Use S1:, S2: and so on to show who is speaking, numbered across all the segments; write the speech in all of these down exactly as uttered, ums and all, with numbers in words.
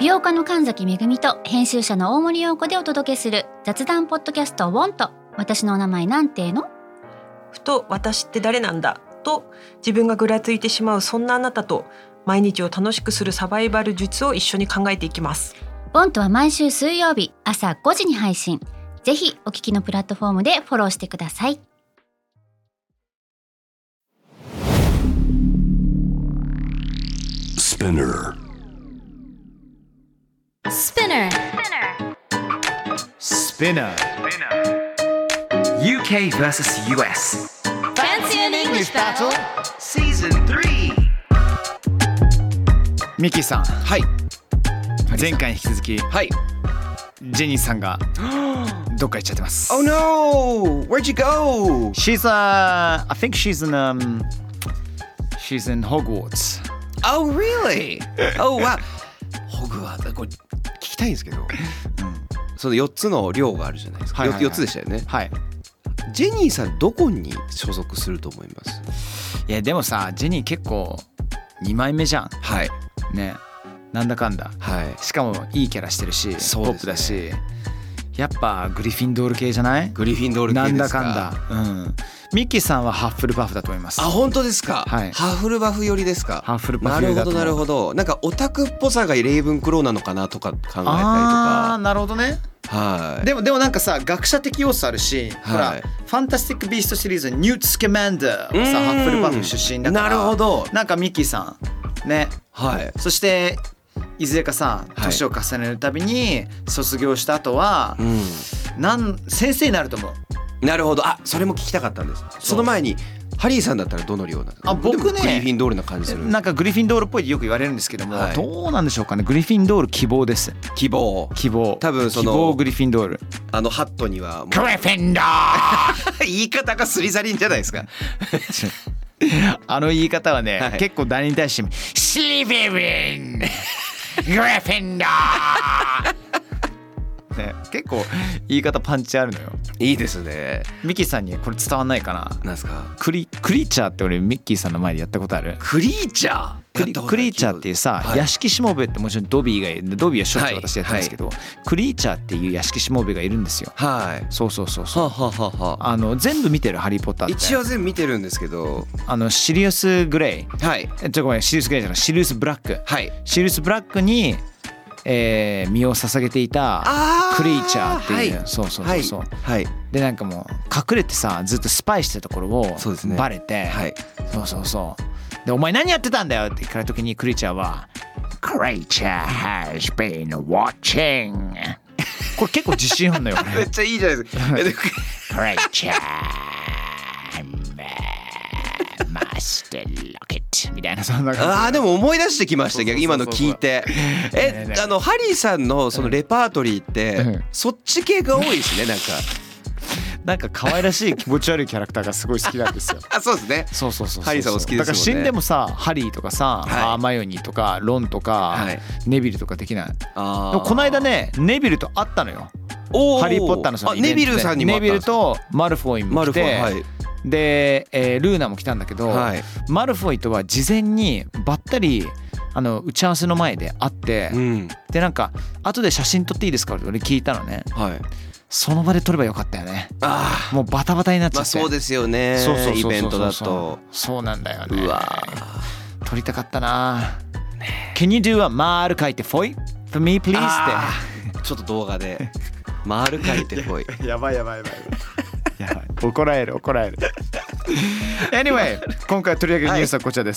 S1: 美容家の神崎めぐみと編集者の大森洋子でお届けする雑談ポッドキャストウォンと私のお名前なんての。
S2: ふと私って誰なんだと自分がぐらついてしまうそんなあなたと毎日を楽しくするサバイバル術を一緒に考えていきます。
S1: ウォンとは毎週水曜日朝ごじに配信。ぜひお聞きのプラットフォームでフォローしてください。
S3: Spinner
S1: Spinner
S4: Spinner
S5: ユーケー vs ユーエス
S1: Fancy an English battle
S5: Season スリー。
S4: ミキさん、
S6: はい
S4: 前回に引き続き
S6: はい
S4: ジェニーさんがどっか行っちゃってます。
S6: Oh no! Where'd you go?
S4: She's uh, I think she's in um, she's in Hogwarts.
S6: Oh really? Oh wow! ホグワーツ、これ聞きたいんですけど、うん、そのよっつの寮があるじゃないですか、
S4: はいはいはい、
S6: よっつでしたよね。
S4: はい。
S6: ジェニーさんどこに所属すると思います？
S4: いやでもさ、ジェニー結構にまいめじゃん。
S6: はい
S4: ね、なんだかんだ、
S6: はい、
S4: しかもいいキャラしてるし、
S6: そうですね、
S4: ポップだし、やっぱグリフィンドール系じゃない？
S6: グリフィンドール系ですか？
S4: なんだかんだ、うん。ミッキーさんはハッフルパフだと思います。
S6: あ、本当ですか？
S4: はい、
S6: ハッフルパフ寄りですか？
S4: ハッフルパフ寄りだと思う。
S6: なるほどなるほど。なんかオタクっぽさがレイブンクローなのかなとか考えたりとか。
S4: あー、なるほどね。
S6: はい。
S4: でもでもなんかさ、学者的要素あるし、はい、ほらファンタスティックビーストシリーズニュート・スキャマンダーはさハッフルパフ出身だから。
S6: なるほど。
S4: なんかミッキーさんね、
S6: はい。
S4: そしていずれかさ年を重ねるたびに卒業した後は、はい、なん先生になると思う。
S6: なるほど。あ、それも聞きたかったんです。その前にハリーさんだったらどの寮なんですか？
S4: あ、僕ね、
S6: グリフィンドールな感じする。
S4: なんかグリフィンドールっぽいってよく言われるんですけども、はい、どうなんでしょうかね。グリフィンドール希望です。
S6: 希望
S4: 希望
S6: 多分その
S4: 希望グリフィンドール。
S6: あのハットには
S4: グリフィンドール
S6: 言い方がスリザリンじゃないですか
S4: あの言い方はね、はい、結構誰に対してもスリビリングリフィンドールね、結構言い方パンチあるのよ。
S6: いいですね。
S4: ミッキーさんにこれ伝わんないかな。
S6: なんですか？
S4: クリクリーチャーって俺ミッキーさんの前でやったことある？
S6: クリーチャー
S4: クリ, クリーチャーっていうさ、はい、屋敷しもべってもちろんドビーがいる。ドビーはしょっちゅう私やってるんですけど、はいはい、クリーチャーっていう屋敷しもべがいるんですよ。
S6: はい。
S4: そうそうそうそう。
S6: はははは
S4: あの全部見てるハリーポッターって。
S6: 一応全部見てるんですけど、
S4: あのシリウスグレイ。
S6: はい。
S4: ちょっとごめん、シリウスグレイじゃない、シリウスブラック。
S6: はい。
S4: シリウスブラックに。えー、身を捧げていたクリーチャーっていう、はい、そうそうそうそう、
S6: はい、
S4: でなんかもう隠れてさずっとスパイしてたところをバレて、
S6: はい、
S4: そうそうそうでお前何やってたんだよって聞かれた時にクリーチャーはクリーチャー has been watching これ結構自信あんのよ
S6: めっちゃいいじゃないですかクリー
S4: チャーマスターロケットみたいな、そんな感じ。
S6: ああ、でも思い出してきました。今の聞いてえあのハリーさんのそのレパートリーって、うん、そっち系が多いですね。なんか
S4: なんか可愛らしい気持ち悪いキャラクターがすごい好きなんですよ
S6: あ、そうですね。
S4: そうそうそうそう。
S6: ハリーさんお好きですもんね。だから
S4: 死んでもさハリーとかさ、はい、ハーマイオニーとかロンとか、はい、ネビルとかできない。あでもこの間ねネビルと会ったのよ。ハリーポッターのそのイベントで
S6: ネビルさんにも会ったんですか？ネビ
S4: ルとマルフォイも来て、はい、で、えー、ルーナも来たんだけど、はい、マルフォイとは事前にばったりあの打ち合わせの前で会って、うん、でなんか後で写真撮っていいですかって俺聞いたのね、はい、その場で撮ればよかったよね。あもうバタバタになっちゃって、
S6: まあ、そうですよね。
S4: そうそうそうそうそう
S6: イベントだと
S4: そうなんだよね。
S6: うわ
S4: 撮りたかったな。Can you do a 丸書いてフォイ for me please って
S6: ちょっと動画で丸書いてフォイ
S4: やばいやばいやばいやばい怒られる怒られるAnyway 今回取り上げるニュースはこちらです、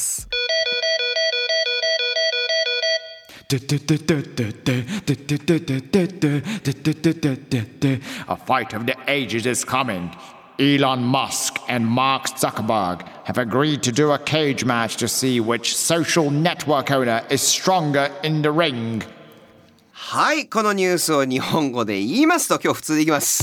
S4: はい、A fight of the ages is coming. Elon Musk and Mark Zuckerberg have agreed to do a cage match to see which social network owner is stronger in the ring.
S6: はい、このニュースを日本語で言いますと、今日普通でいきます。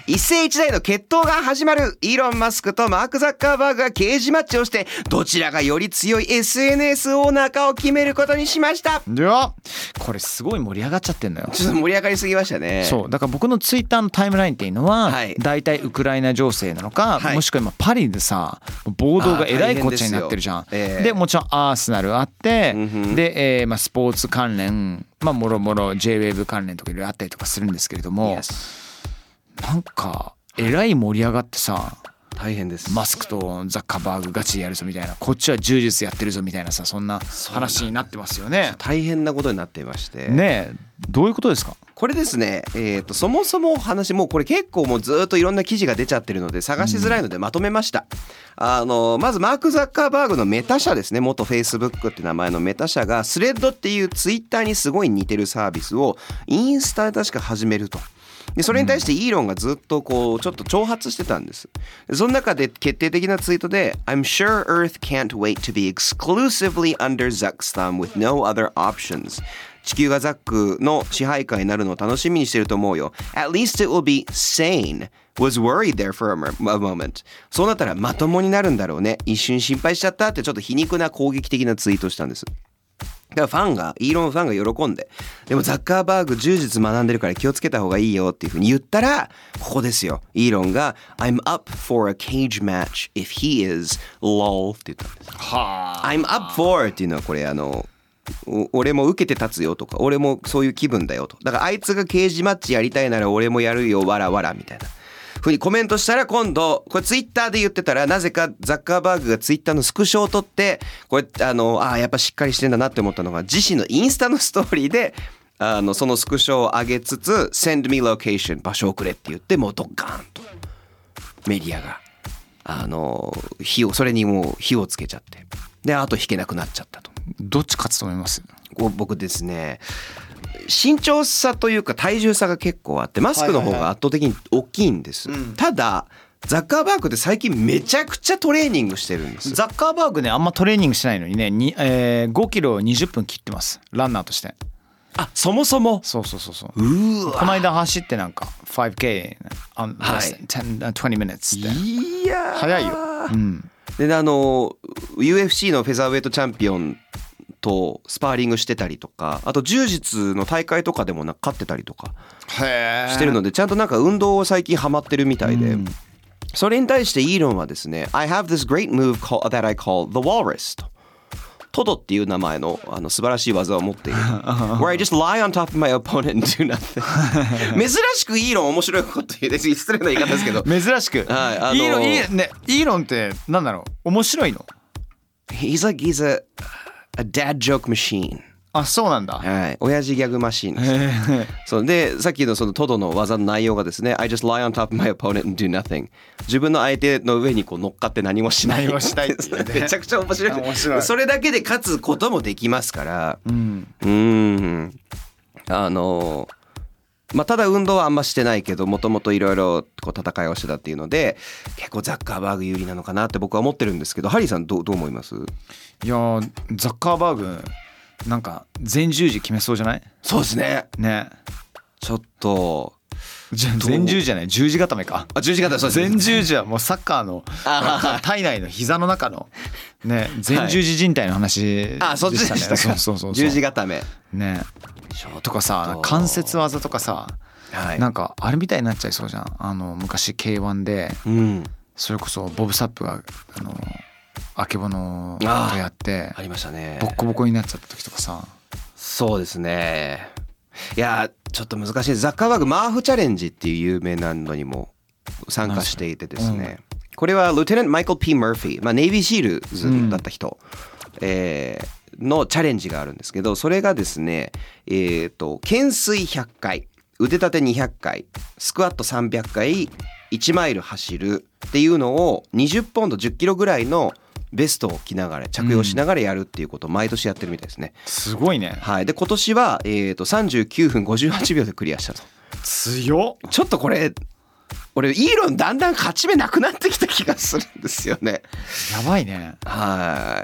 S6: 一世一代の決闘が始まる。イーロン・マスクとマーク・ザッカーバーグがケージマッチをして、どちらがより強い エスエヌエス オーナーかを決めることにしました。
S4: いやこれすごい盛り上がっちゃってんのよ。
S6: ちょっと盛り上がりすぎましたね。
S4: そうだから僕のツイッターのタイムラインっていうのは、はい、大体ウクライナ情勢なのか、はい、もしくは今パリでさ暴動がえらいこっちゃになってるじゃん。で, えー、でもちろんアーセナルあって、うん、で、えーまあ、スポーツ関連まあもろもろ ジェイウェーブ 関連とかいろいろあったりとかするんですけれども、yes. なんかえらい盛り上がってさ
S6: 大変です。
S4: マスクとザッカーバーグガチでやるぞみたいな、こっちは柔術やってるぞみたいなさ、そんな話になってますよね。
S6: 大変なことになっていまして
S4: ね。えどういうことですか
S6: これですね。えー、とそもそも話もうこれ結構もうずっといろんな記事が出ちゃってるので探しづらいのでまとめました、うん、あのまずマーク・ザッカーバーグのメタ社ですね、元フェイスブックって名前のメタ社がスレッドっていうツイッターにすごい似てるサービスをインスタで確か始めると。でそれに対してイーロンがずっとこうちょっと挑発してたんです。その中で決定的なツイートで I'm sure Earth can't wait to be exclusively under Zuck's thumb with no other options。 地球がザックの支配下になるのを楽しみにしてると思うよ。 At least it will be sane was worried there for a moment。 そうなったらまともになるんだろうね、一瞬心配しちゃったってちょっと皮肉な攻撃的なツイートしたんです。だからファンがイーロンファンが喜んで、でもザッカーバーグ柔術学んでるから気をつけた方がいいよっていう風に言ったら、ここですよ。イーロンが I'm up for a cage match if he is lol って言ったんです。はあ。I'm up for っていうのはこれあの俺も受けて立つよとか、俺もそういう気分だよと。だからあいつがケージマッチやりたいなら俺もやるよわらわらみたいなふうにコメントしたら、今度これツイッターで言ってたら、なぜかザッカーバーグがツイッターのスクショを撮って、これあのあやっぱしっかりしてんだなって思ったのが、自身のインスタのストーリーであのそのスクショを上げつつ Send me location 場所をくれって言って、もうドッカーンとメディアがあの火をそれにもう火をつけちゃって、であと引けなくなっちゃったと。
S4: どっち勝つと思います？
S6: 僕ですね、身長差というか体重差が結構あって、マスクの方が圧倒的に大きいんです、はいはいはい、ただザッカーバーグって最近めちゃくちゃトレーニングしてるんです。
S4: ザッカーバーグね、あんまトレーニングしてないのにね、に、えー、ごキロをにじゅっぷん切ってます、ランナーとして。
S6: あ、そもそも
S4: そうそうそうそう。うわこの間走ってなんか ファイブケー、はい、じゅう、にじゅう minutes って
S6: いや
S4: 早いよ、うん、
S6: であの ユーエフシー のフェザーウェイトチャンピオンとスパーリングしてたりとか、あと柔術の大会とかでもなんか勝ってたりとかしてるので、ちゃんとなんか運動を最近ハマってるみたいで、うん、それに対してイーロンはですね I have this great move call, that I call the walrus とトドっていう名前 の, あの素晴らしい技を持っているWhere I just lie on top of my opponent and do nothing 珍しくイーロン面白いこと言う、失礼な言い方ですけど
S4: 珍しく、はい、あのイーロン、イー、ね、イーロンってなんだろう、面白いの？
S6: He's like he's a, a dad joke machine。
S4: あ、そうなんだ。
S6: はい、親父ギャグマシーンです。そうで、さっきのそのトドの技の内容がですね I just lie on top of my opponent and do nothing。 自分の相手の上にこう乗っかって何もしない。
S4: 何もしたいっていうね。
S6: めちゃくちゃ面白い。
S4: 面白い。そ
S6: れだけで勝つこともできますから。うん。うーん。あのまあただ運動はあんましてないけど、もともといろいろこう戦いをしてたっていうので、結構ザッカーバーグ有利なのかなって僕は思ってるんですけど、ハリーさんどうどう思います？
S4: いやザッカーバーグなんか全十字決めそうじゃない？
S6: そうですね。
S4: ね。
S6: ちょっと
S4: 全十字じゃない、十字固めか。
S6: あ、十字固め、そうですね。
S4: 全十字はもうサッカーの体内の膝の中のね、全十字靭帯の話でしたね。
S6: あ、そっちでしたか。
S4: そうそうそうそう。
S6: 十字固め。
S4: ね。とかさ、関節技とかさ、はい、なんかあれみたいになっちゃいそうじゃん。あの昔 ケーワン で、うん、それこそボブサップがあのあけぼのとやって
S6: ありましたね。
S4: ボッコボコになっちゃった時とかさ。
S6: そうですね。いやちょっと難しい。ザッカーバーグマーフチャレンジっていう有名なのにも参加していてですね、うん、これはルテナントマイケル P マーフィー、まあ、ネイビーシールズだった人、うん、えー、のチャレンジがあるんですけど、それがですね、えーと懸垂ひゃっかい、腕立てにひゃっかい、スクワットさんびゃっかい、いちマイル走るっていうのをにじゅっポンドじゅっキロぐらいのベストを着ながら着用しながらやるっていうことを毎年やってるみたいですね、
S4: うん、すごいね。
S6: はい。で今年は、えー、とさんじゅうきゅうふんごじゅうはちびょうでクリアしたと。
S4: 強っ。
S6: ちょっとこれ俺イーロンだんだん勝ち目なくなってきた気がするんですよね。
S4: やばいね。
S6: はい。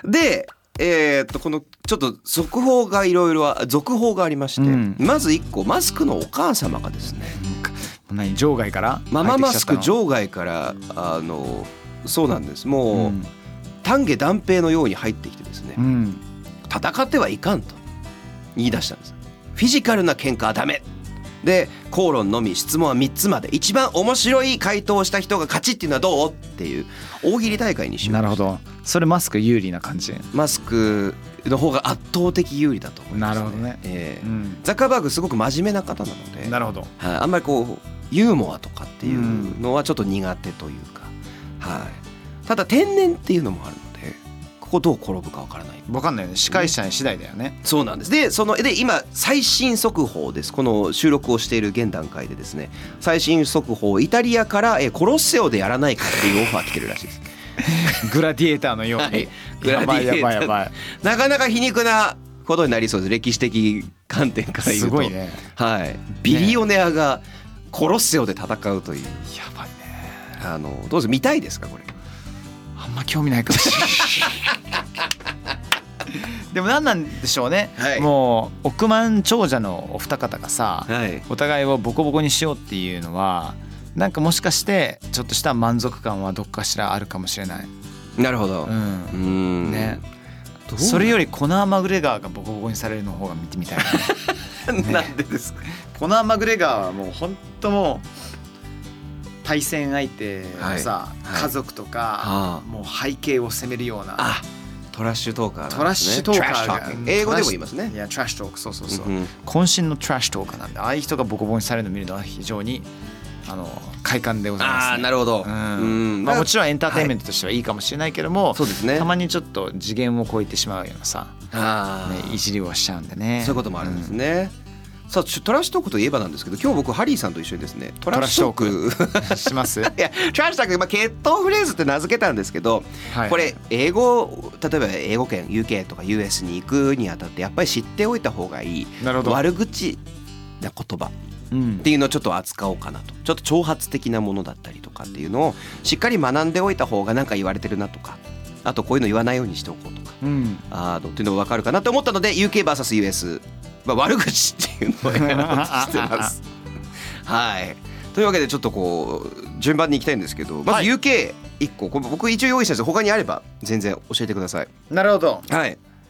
S6: でえー、とこのちょっと続報がいろいろ続報がありまして、うん、まずいっこ、マスクのお母様がですね、
S4: 何場外から
S6: マママスク場外からあのそうなんですもう、うん、丹下断平のように入ってきてですね、うん、戦ってはいかんと言い出したんです。フィジカルな喧嘩はダメで口論のみ質問はみっつまで一番面白い回答をした人が勝ちっていうのはどうっていう大喜利大会にしよう。
S4: なるほど。それマスク有利な感じ。
S6: マスクの方が圧倒的有利だと思います、ね、
S4: なるほどね、
S6: えーうん、ザッカーバーグすごく真面目な方なので。
S4: なるほど、
S6: はい、あんまりこうユーモアとかっていうのはちょっと苦手というか、はい、ただ天然っていうのもあるのでここどう転ぶかわからない。
S4: 分かんないよね。司会者次第だよね。
S6: そうなんです。でそので今最新速報です。この収録をしている現段階でですね最新速報イタリアからえコロッセオでやらないかっていうオファー来てるらしいです
S4: グラディエーターのように、はい、
S6: グラディエーター
S4: やばいやばいやばい
S6: なかなか皮肉なことになりそうです。歴史的観点から言うと
S4: すごいね、
S6: はい、ビリオネアがコロッセオで戦うという、ね、
S4: やばいね。
S6: あのどうです見たいですかこれ。
S4: あんま興味ないかもしれないでも何なんでしょうね、はい、もう億万長者のお二方がさ、はい、お互いをボコボコにしようっていうのはなんかもしかしてちょっとした満足感はどっかしらあるかもしれない。
S6: なるほど、うん、
S4: うんね。それよりコナー・マグレガーがボコボコにされるの方が見てみたいな、
S6: ね、なんでですか。
S4: コナー・マグレガーはもう本当もう対戦相手のさ、はいはい、家族とか、はあ、もう背景を責めるような
S6: あトラッシュトーカーなんですね。
S4: トラッシュトーカーが
S6: 英語でも言いますね。
S4: いやトラッシュトークそうそうそう、うん、渾身のトラッシュトーカーなんでああいう人がボコボコにされるのを見るのは非常にあの快感でございます、ね、
S6: あなるほど、
S4: うんうんまあ、もちろんエンターテインメントとしてはいいかもしれないけども、はい、そうですね、たまにちょっと次元を超えてしまうようなさあ、ね、いじりをしちゃうんでね。
S6: そういうこともあるんですね、うん、さあトラッシュトークといえばなんですけど今日僕ハリーさんと一緒にですねトラッシュトーク
S4: しますい
S6: やトラッシュトーク、まあ、決闘フレーズって名付けたんですけど、はいはい、これ英語例えば英語圏 ユーケー とか ユーエス に行くにあたってやっぱり知っておいた方がいい悪口な言葉っていうのをちょっと扱おうかなと。ちょっと挑発的なものだったりとかっていうのをしっかり学んでおいた方が何か言われてるなとかあとこういうの言わないようにしておこうとか、うん、あのっていうのが分かるかなと思ったので ユーケーブイエス ユーエス、まあ、悪口っていうのをやろうとしてますはいというわけでちょっとこう順番に行きたいんですけどまず ユーケーいっこ、これ僕一応用意したんです。他にあれば全然教えてください。
S4: なるほど。
S6: はい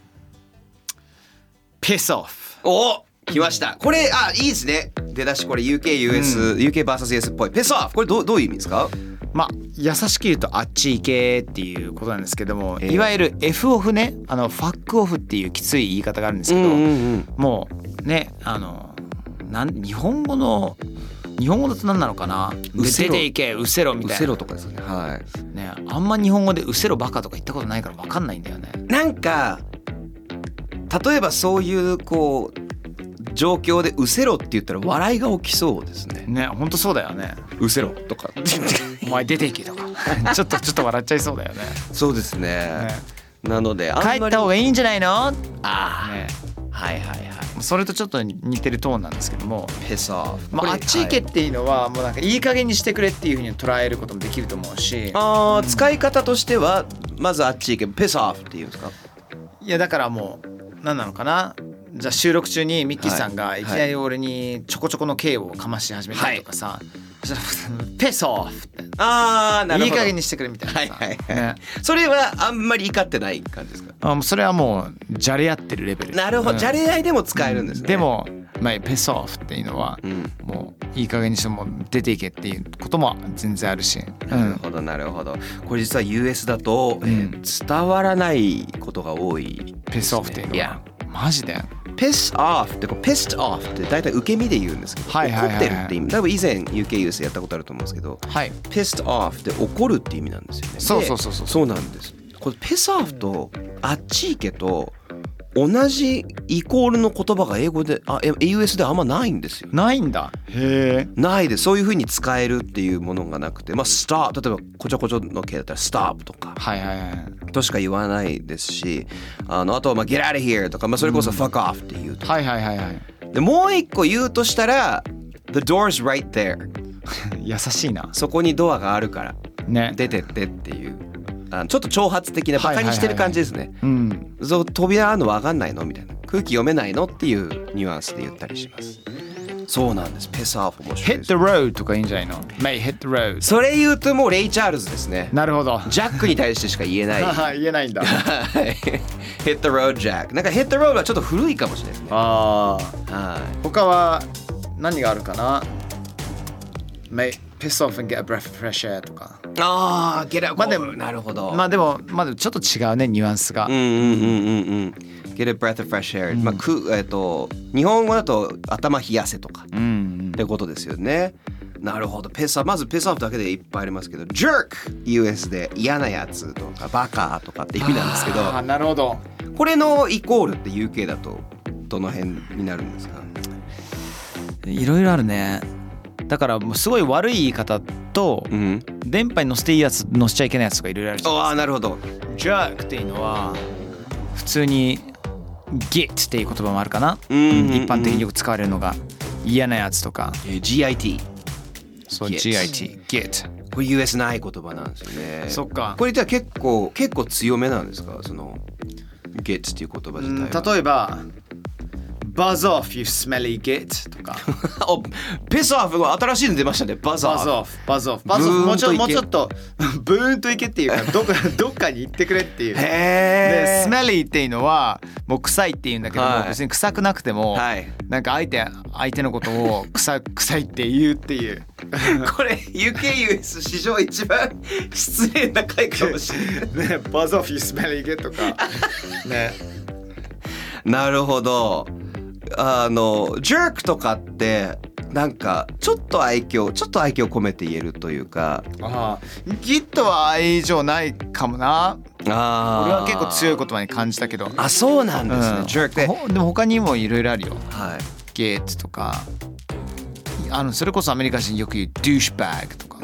S4: Piss off。
S6: お来ました。これあいいですね。出だしこれ ユーケーユーエス、うん、ユーケーブイエス ユーエス っぽい Piss off これ ど, どういう意味ですか。
S4: まあ優しく言うとあっち行けっていうことなんですけども、えー、いわゆる F オフねあのファックオフっていうきつい言い方があるんですけど、うんうんうん、もうねあのなん日本語の日本語だと何なのかな出ていけうせろみたいな
S6: うせろとかですね。はい
S4: ねあんま日本語でうせろバカとか言ったことないから分かんないんだよね。
S6: なんか例えばそういうこう状況でうせろって言ったら笑いが起きそうですね。
S4: ね本当そうだよね。
S6: うせろとか
S4: お前出ていけとかちょっとちょっと笑っちゃいそうだよね。
S6: そうです ね, ねなのであんまり
S4: 帰った方がいいんじゃないの。あ
S6: あ、ね、はいはいはい
S4: それとちょっと似てるトーンなんですけども
S6: ペソ
S4: まあ、あっち行けっていうのはもうなんかいい加減にしてくれっていう風に捉えることもできると思うし
S6: あ、うん、使い方としてはまずあっち行けペソオフっていうんですか。
S4: いやだからもう何なのかなじゃあ収録中にミッキーさんがいきなり俺にちょこちょこの刑をかまし始めたりとかさ、はい、ペソオフって
S6: あーなるほど
S4: いい加減にしてくれみたいなさ、はいはいはい
S6: ね、それはあんまり怒ってない感じですか。
S4: あもうそれはもうじゃれ合ってるレベル。
S6: なるほど、うん、じゃれ合いでも使えるんですね、うん、
S4: でも、まあ、ペソオフっていうのは、うん、もういい加減にしても出ていけっていうことも全然あるし、うん、
S6: なるほどなるほど。これ実は ユーエス だと、うんえー、伝わらないことが多い、ね、
S4: ペソオフっていうのは、いやマジで
S6: piss off ってこう pissed off って大体受け身で言うんですけど、はいはいはいはい、怒ってるって意味。多分以前 ユーケーユーエス やったことあると思うんですけど、はい、pissed off って怒るって意味なんですよね。
S4: そうそうそうそう
S6: そうなんです。これ piss off とあっち行けと同じイコールの言葉が英語であ ユーエス であんまないんですよ。
S4: ないんだ。へえ。
S6: ないです。そういう風に使えるっていうものがなくて、まあ stop 例えばこちょこちょの系だったら stop とか、はいはいはい、としか言わないですし、あのあとはまあ get out of here とか、まあそれこそ fuck off っていうとか、
S4: はいはいはいはい。
S6: でもう一個言うとしたら the door's right there
S4: 優しいな。
S6: そこにドアがあるからね出てってっていう。あちょっと挑発的なバカにしてる感じですね。そう扉あるの分かんないのみたいな空気読めないのっていうニュアンスで言ったりします。 そうなんです。piss off 面白い
S4: hit
S6: です。
S4: the road とかいいんじゃないの Mate hit the road
S6: それ言うともうレイ・チャールズですね。
S4: なるほど
S6: ジャックに対してしか言えない。
S4: 言えないんだ
S6: はい hit the road Jack。なんか hit the road はちょっと古いかもしれないですね。
S4: ああ
S6: はい。
S4: 他は何があるかな Mate piss off and get a breath of fresh air とか
S6: ああ、get out。
S4: まあでも
S6: なるほど。
S4: まあでもまあでもちょっと違うねニュアンスが
S6: うんうんうんうんうん。get a breath of fresh air。まあくえっと日本語だと頭冷やせとかってことですよね。なるほど。piss off まず piss off だけでいっぱいありますけど jerk ユーエス で嫌なやつとかバカとかって意味なんですけど、
S4: ああなるほど
S6: これのイコールって ユーケー だとどの辺になるんですか？
S4: いろいろあるねだからもうすごい悪い言い方と、うん、電波に乗せていいやつ乗せちゃいけないやつとかいろいろあるじゃん。
S6: ああなるほど。
S4: jerk っていうのは普通に get っていう言葉もあるかな、
S6: うんうんうん、
S4: 一般的によく使われるのが嫌なやつとか、
S6: えー、ジーアイティー
S4: そう ジーアイティー get
S6: これ ユーエス ない言葉なんですよね。
S4: そっか
S6: これじゃあ結構結構強めなんですかその get っていう言葉自体は。
S4: 例えばBuzz off, you smelly git とか
S6: お、piss off 新しいの出ましたね。Buzz off
S4: Buzz off Buzz off もうちょっともうちょっとブーンといけっていうかどっかどっかに行ってくれっていう。
S6: へー。
S4: で smelly っていうのはもう臭いっていうんだけども、
S6: はい、
S4: 別に臭くなくても、はい、なんか相手相手のことを臭臭いって言うっていう
S6: これ ユーケーユーエス 史上一番失礼な回かもしれないね。
S4: Buzz off, you smelly git とかね。
S6: なるほど。あの jerk とかってなんかちょっと愛嬌ちょっと愛嬌込めて言えるというか。
S4: ああギットは愛情ないかもな。あ俺は結構強い言葉に感じたけど。
S6: あそうなんですね、うん、
S4: jerk ででも他にもいろいろあるよ。
S6: はい。
S4: ゲットとかあのそれこそアメリカ人よく言う douchebag とか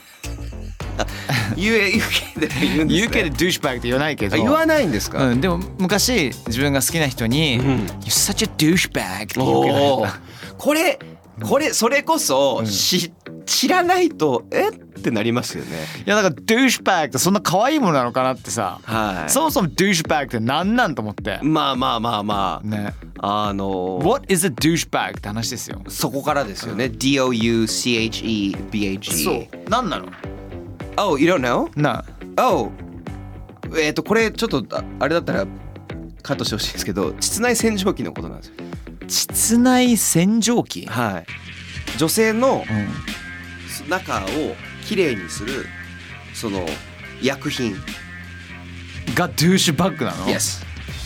S6: ユーケー で言うんですね。
S4: ユーケー で douchebag って言わないけど。
S6: 言わないんですか、
S4: うん、でも昔自分が好きな人に、うん、You're such a douchebag って言うけど
S6: これこれそれこそし、うん、知らないとえってなりますよね。
S4: いやだから douchebag ってそんな可愛いものなのかなってさ、
S6: はい、
S4: そもそも douchebag って何なんと思って。
S6: まあまあまあまあね。あの
S4: What is a douchebag って話ですよ。
S6: そこからですよね、うん、ディーオーユーシーエイチイービーエイジー
S4: そう何なの
S6: Oh, you don't know?
S4: No.
S6: Oh. えっとこれちょっとあれだったらカットしてほしいんですけど、膣内洗浄機のことなんですよ。
S4: 膣内洗浄機？
S6: はい。女性の中をきれいにするその薬品
S4: がドゥーシュバッグなの？
S6: Yes。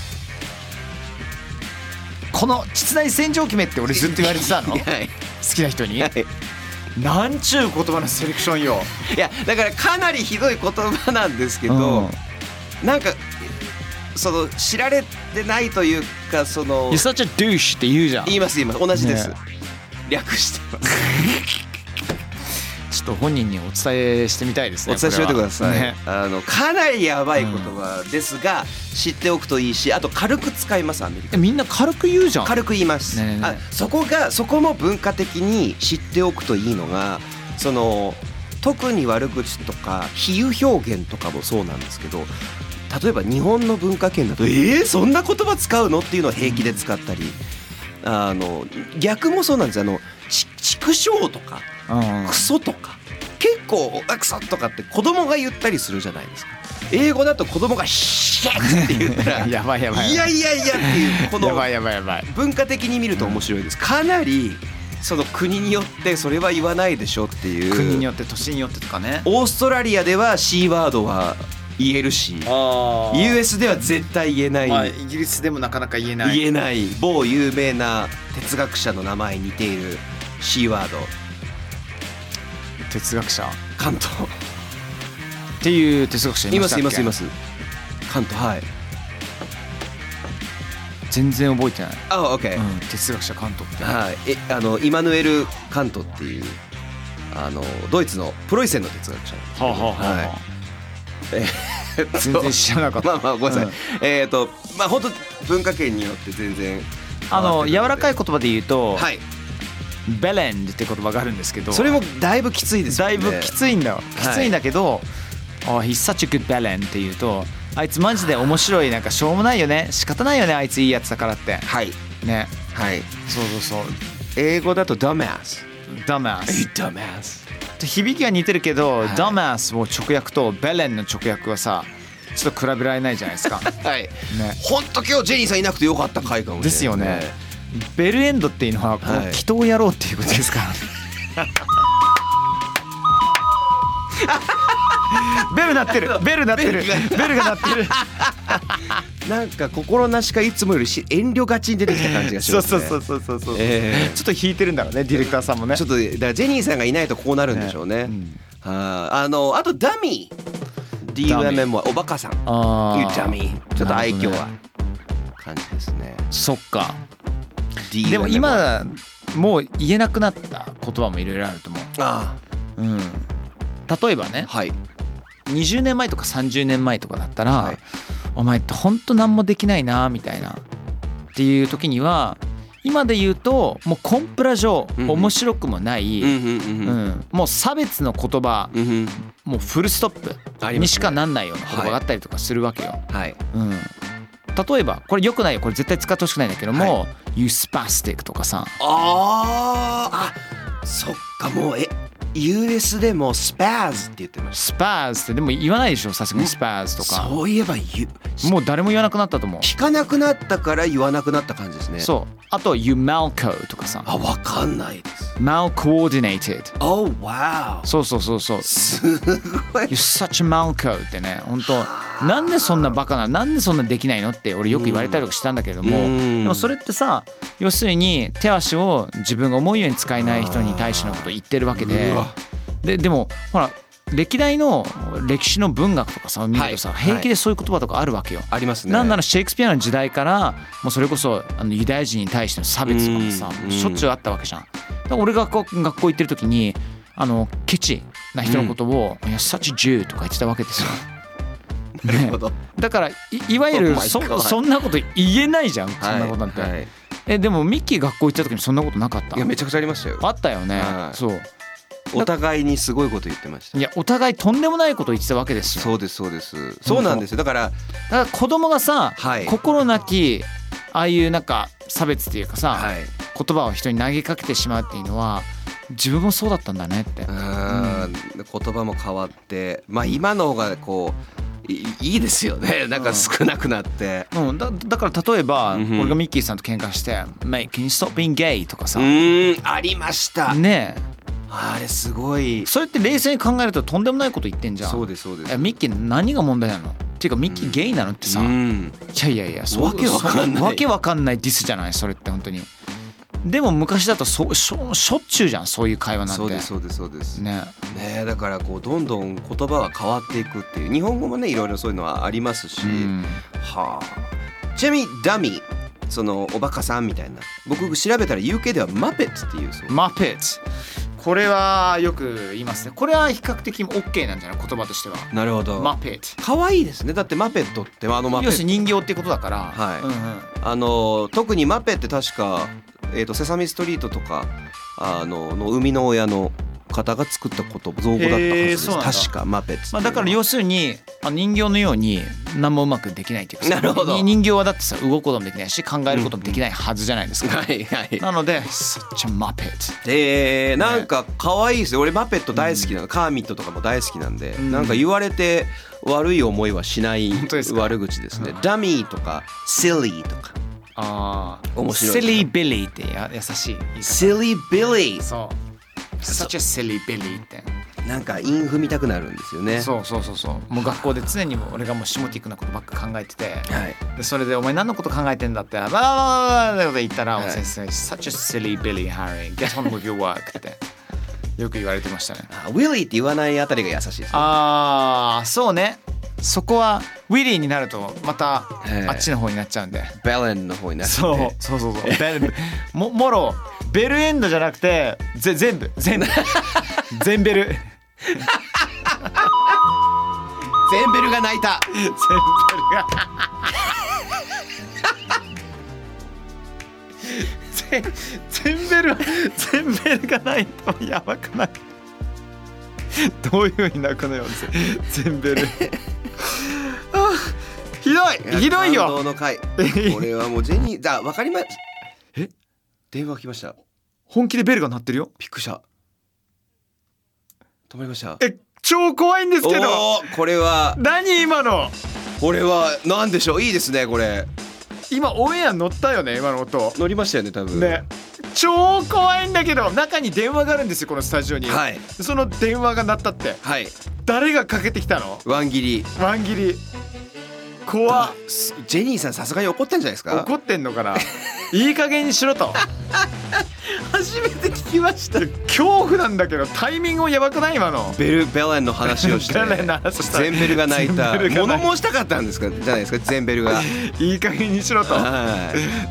S4: この膣内洗浄機めって俺ずっと言われてたの？
S6: はい。
S4: 好きな人に？はい。なんちゅう言葉のセレクションよ。
S6: いやだからかなりひどい言葉なんですけど、うん、なんかその知られてないというかその
S4: You're such a douche って言うじゃん。
S6: 言います言います同じです、ね、略してます
S4: ちょっと本人にお伝えしてみたいですね。
S6: お伝えしておいてください、ね、あのかなりやばい言葉ですが、うん、知っておくといいし、あと軽く使いますアメリカ。
S4: みんな軽く言うじゃん。
S6: 軽く言います、ねねね、あそこがそこも文化的に知っておくといいのが、その特に悪口とか比喩表現とかもそうなんですけど、例えば日本の文化圏だとえー、そんな言葉使うのっていうのを平気で使ったり、うん、あの逆もそうなんです。あのち畜生とか、うん、クソとか結構クソとかって子供が言ったりするじゃないですか。英語だと子供がシェッって言ったら
S4: やばいやばい
S6: いやいやいやっていうこの
S4: やばいやばいやばい
S6: 文化的に見ると面白いです。かなりその国によってそれは言わないでしょっていう、
S4: 国によって年によってとかね。
S6: オーストラリアでは C ワードは言えるし、あ ユーエス では絶対言えない、
S4: まあ、イギリスでもなかなか言えない
S6: 言えない某有名な哲学者の名前に似ている C ワード。
S4: 哲学者
S6: カント
S4: っていう哲学者いましたっけ？
S6: いますいますいます。カント、はい。
S4: 全然覚えてない。
S6: あ、オッケー、
S4: うん。哲学者カントって。
S6: はい。え、あのイマヌエル・カントっていうあのドイツのプロイセンの哲学者。
S4: はあ、はあはあ、はい。えー、全然知らなかった。
S6: まあまあごめんなさい。うん、えっ、ー、とまあ本当文化圏によって全然
S4: あの柔らかい言葉で言うと。
S6: はい。
S4: ベレンって言葉があるんですけど、
S6: それもだいぶきついですよね。
S4: だいぶきついんだよ。きついんだけど、はい、oh, he's such a good belen って言うと、あいつマジで面白い、なんかしょうもないよね、仕方ないよね、あいついいやつだからって。
S6: はい。
S4: ね。
S6: はい。
S4: そうそうそう。
S6: 英語だと dumbass
S4: dumbass
S6: dumbass
S4: 響きは似てるけど、
S6: はい、
S4: dumbass を直訳とベレンの直訳はさちょっと比べられないじゃないですか
S6: はい
S4: ね、
S6: ほんと今日ジェニーさんいなくてよかった回かもしれない
S4: ですよね。ベルエンドっていうのはこの祈祷をやろうっていうことですか、はい、ベル鳴ってるベル鳴ってるベルが鳴ってる
S6: なんか心なしかいつもよりし遠慮がちに出てきた感じがしますね。
S4: そうそうそうそうそう、
S6: えー、
S4: ちょっと引いてるんだろうねディレクターさんもね。
S6: ちょっとだからジェニーさんがいないとこうなるんでしょうね。ね、うん、はあ、あのあとダミー ディーユーエムエム はおバカさん
S4: あ
S6: いうダミーちょっと愛嬌は感じですね。
S4: そっか。でも今もう言えなくなった言葉もいろいろあると思う。
S6: ああ、
S4: うん、例えばね、
S6: はい、
S4: にじゅうねんまえとかさんじゅうねんまえとかだったら、はい、お前ってほんと何もできないなみたいなっていう時には今で言うともうコンプラ上面白くもない、うん、もう差別の言葉、うん、もうフルストップにしかなんないような言葉があったりとかするわけよ、はい、うん、例えばこれ良くないよ、これ絶対使ってほしくないんだけども、はい、You spastic とかさ
S6: ああそっかもうえユーエス でもスパーズって言ってました。
S4: スパーズってでも言わないでしょさすがにスパーズとか。
S6: そういえば言
S4: うもう誰も言わなくなったと思う。
S6: 聞かなくなったから言わなくなった感じですね。
S4: そうあと You malco とかさ
S6: あわかんないです。
S4: malcoordinated
S6: Oh wow
S4: そうそうそうそう
S6: すごい
S4: You're such a malco ってね本当なんでそんなバカななんでそんなできないのって俺よく言われたりとかしたんだけれども、うん、でもそれってさ要するに手足を自分が思うように使えない人に対してのことを言ってるわけでで, でもほら歴代の歴史の文学とかさ見るとさ、はい、平気でそういう言葉とかあるわけよ、はい、
S6: ありますね。
S4: なんならシェイクスピアの時代からもうそれこそあのユダヤ人に対しての差別とかさしょっちゅうあったわけじゃん。だから俺が学校行ってる時にあのケチな人のことを「いや such a Jew」とか言ってたわけですよ。
S6: なるほど、
S4: ね、だから い, いわゆる そ, そんなこと言えないじゃん、はい、そんなことなんて、はい、えでもミッキー学校行った時にそんなことなかった？
S6: いやめちゃくちゃありましたよ。
S4: あったよね、はい、そう
S6: お互いにすごいこと言ってました。
S4: いやお互いとんでもないこと言ってたわけですよ。
S6: そうですそうです。そうなんですよ。だから
S4: だから子供がさ、はい、心なきああいうなんか差別っていうかさ、はい、言葉を人に投げかけてしまうっていうのは自分もそうだったんだねって。うん、
S6: 言葉も変わってまあ今の方がこういいですよね。なんか少なくなって、
S4: うんうん、だ, だから例えば、うん、俺がミッキーさんと喧嘩して「Mate, can you stop being gay?」とかさ
S6: うんありました
S4: ねえ
S6: あれすごい。
S4: それって冷静に考えるととんでもないこと言ってんじゃん。
S6: そうですそうです。
S4: えミッキー何が問題なのっていうかミッキーゲイなのってさ、うん、いやいやいや
S6: そうわけわかんない
S4: わけわかんないディスじゃないそれって本当に。でも昔だとそし ょ, しょっちゅうじゃんそういう会話なんて。
S6: そうですそうですそうです
S4: ね。
S6: ねだからこうどんどん言葉は変わっていくっていう日本語もねいろいろそういうのはありますし、うん、はあ。ちなみにダミーそのおバカさんみたいな僕調べたら ユーケー ではマペッツっていうそう。
S4: マペッツこれはよく言いますね。これは比較的 OK なんじゃない言葉としては。
S6: なるほど。
S4: マペット
S6: 可愛いですね。だってマペットってあのマペット
S4: 要するに人形っていうことだから、
S6: はいうんうん、あの特にマペって確か、えーと、セサミストリートとかあのの生みの親の方が作ったこと造語だったはずです。確かマペット、
S4: まあ、だから要するに人形のように何もうまくできないっていうか
S6: なるほど
S4: 人形はだってさ動くこともできないし考えることもできないはずじゃないですか、
S6: うんうん、はいはい、
S4: なので such a Muppet
S6: でなんか可愛いですよ。俺マペット大好きなの、うん、カーミットとかも大好きなんで、うん、なんか言われて悪い思いはしない悪口ですね、うん、ダミーとか silly とか
S4: ああ
S6: 面白い
S4: silly Billy ってや優しい
S6: silly Billy
S4: そう such a silly Billy って
S6: なんか韻踏みたくなるんですよね。
S4: そうそうそうそうもう学校で常にも俺がもうシモティックなことばっか考えてて、はい、でそれでお前何のこと考えてんだってバーバーバーバーって言ったら、はい、先生 such a silly Billy Harry get on with your work ってよく言われてましたね。
S6: ウィリーって言わないあたりが優しいですね。
S4: ああそうねそこはウィリーになるとまたあっちの方になっちゃうんで
S6: ベレンの方になっちゃ
S4: う、ね、そうそうそうそうベルももろベルエンドじゃなくてぜ全部全部全ベル
S6: 全ベルが泣いた
S4: 全ベルが全ベル全ベルが泣いたやばくないどういう風に泣くのよ全ベルひどいひどいよ
S6: 感動の回これはもうジェニーだ分かりまえ電話来ました
S4: 本気でベルが鳴ってるよ。
S6: びっくりした。止まりました。
S4: え超怖いんですけど。
S6: これは
S4: 何今の。
S6: これは何でしょう。いいですねこれ。
S4: 今オンエア乗ったよね今の音。
S6: 乗りましたよね多分
S4: ね。超怖いんだけど、中に電話があるんですよこのスタジオに。
S6: はい。
S4: その電話が鳴ったって。
S6: はい。
S4: 誰がかけてきたの？
S6: ワン切り。
S4: ワン切り。怖っ。
S6: ジェニーさんさすがに怒ってんじゃないですか。
S4: 怒ってんのかな。いい加減にしろと。
S6: 初めて聞きました。
S4: 恐怖なんだけどタイミングもやばくない今の。
S6: ベルベレンの話をして
S4: ベレンの話した
S6: ゼンベルが泣いた。物申したかったんですかじゃないですかゼンベルが。
S4: いい加減にしろと。
S6: はい。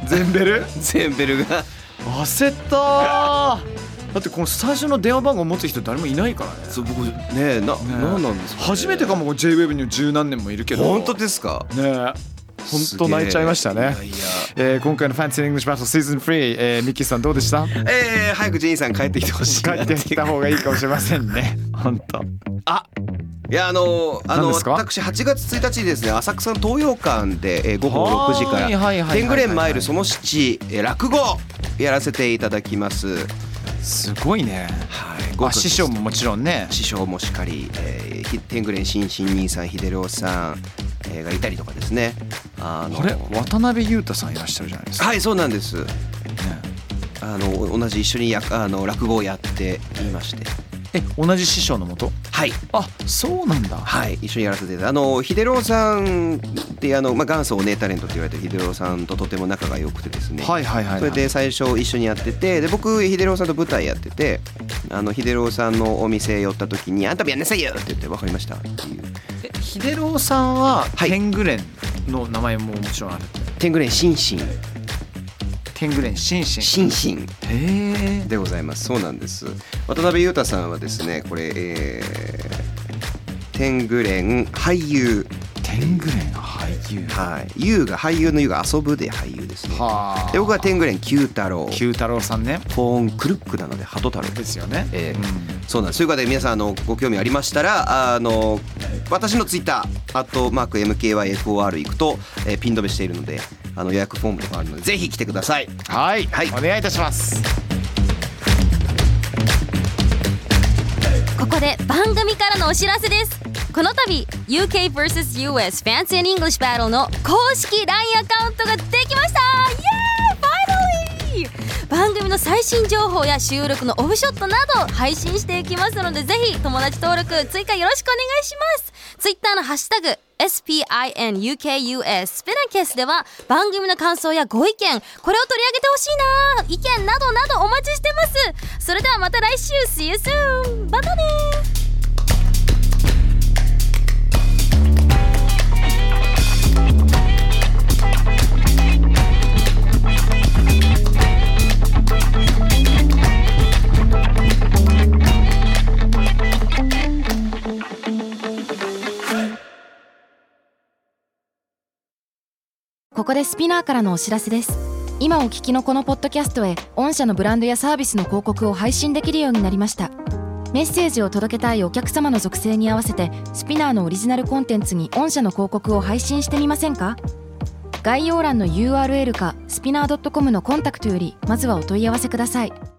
S4: ゼンベル
S6: ゼンベルが
S4: 焦っただってこの最初の電話番号持つ人誰もいないからね。
S6: そう僕ねな、ね、なんなんですか、ね、
S4: 初めてかも ジェイウェーブ に十何年もいるけど。
S6: 本当ですか
S4: ね。本当泣いちゃいましたね。いやいや、えー、今回の Fancy English Battle Season スリー、えー、ミッキーさんどうでした？
S6: えー、早くジェニーさん帰ってきてほしい。
S4: 帰ってきた方がいいかもしれませんね。本当。
S6: あいやあのあの私はちがつついたちにですね浅草の東洋館で、えー、午後ろくじから天狗連マイルそのしち、えー、落語やらせていただきます。
S4: すごいね。はい。あ師匠ももちろんね。
S6: 師匠もしっかり、えー、天狗連新進兄さん秀郎さん、えー、がいたりとかですね。
S4: あのあれ渡辺裕太さんいらっしゃるじゃないですか。
S6: はいそうなんです、ね、あの同じ一緒にやあの落語をやっていまして。
S4: え同じ師匠のもと。
S6: はい。
S4: あそうなんだ。
S6: はい一緒にやらせていただいて、あの秀郎さんってあの、まあ、元祖お姉タレントって言われてる秀郎さんととても仲が良くてですね。
S4: はいはいはい、はい、
S6: それで最初一緒にやってて、で僕秀郎さんと舞台やってて、あの秀郎さんのお店寄った時にあんたもやんなさいよって言って分かりましたっていう。
S4: え秀郎さんは天狗連の名前ももちろんある。
S6: 天狗連新進。
S4: 天狗連新進。
S6: 新進。
S4: へえ。
S6: でございます。そうなんです。渡辺裕太さんはですね、これ、えー、天狗連俳優。
S4: 天狗連俳優。
S6: はい。優が俳優の優が遊ぶで俳優ですね。はあ。で僕は天狗連九太郎。
S4: 九太郎さんね。
S6: フォーンクルックなので鳩太郎
S4: ですよね。
S6: えーうん、そうなんです。ということで皆さんあのご興味ありましたらあの私のツイッターアットマーク エムケーワイエフオーアール 行くと、えー、ピン止めしているのであの予約フォームとかあるのでぜひ来てください。
S4: はい、はい、お願いいたします。
S1: ここで番組からのお知らせです。この度 ユーケー ブイエス ユーエス Fancy and English Battle の公式 ライン アカウントができました。イエーイ！ ファイナリー！番組の最新情報や収録のオフショットなど配信していきますのでぜひ友達登録追加よろしくお願いします。ツイッターのハッシュタグ エスピーアイエヌユーケーユーエス スペナケスでは番組の感想やご意見、これを取り上げてほしいな意見などなどお待ちしてます。それではまた来週 See you soon! またね。
S3: ここでスピナーからのお知らせです。今お聞きのこのポッドキャストへ御社のブランドやサービスの広告を配信できるようになりました。メッセージを届けたいお客様の属性に合わせてスピナーのオリジナルコンテンツに御社の広告を配信してみませんか？概要欄の ユーアールエル かスピナー ドットコム のコンタクトよりまずはお問い合わせください。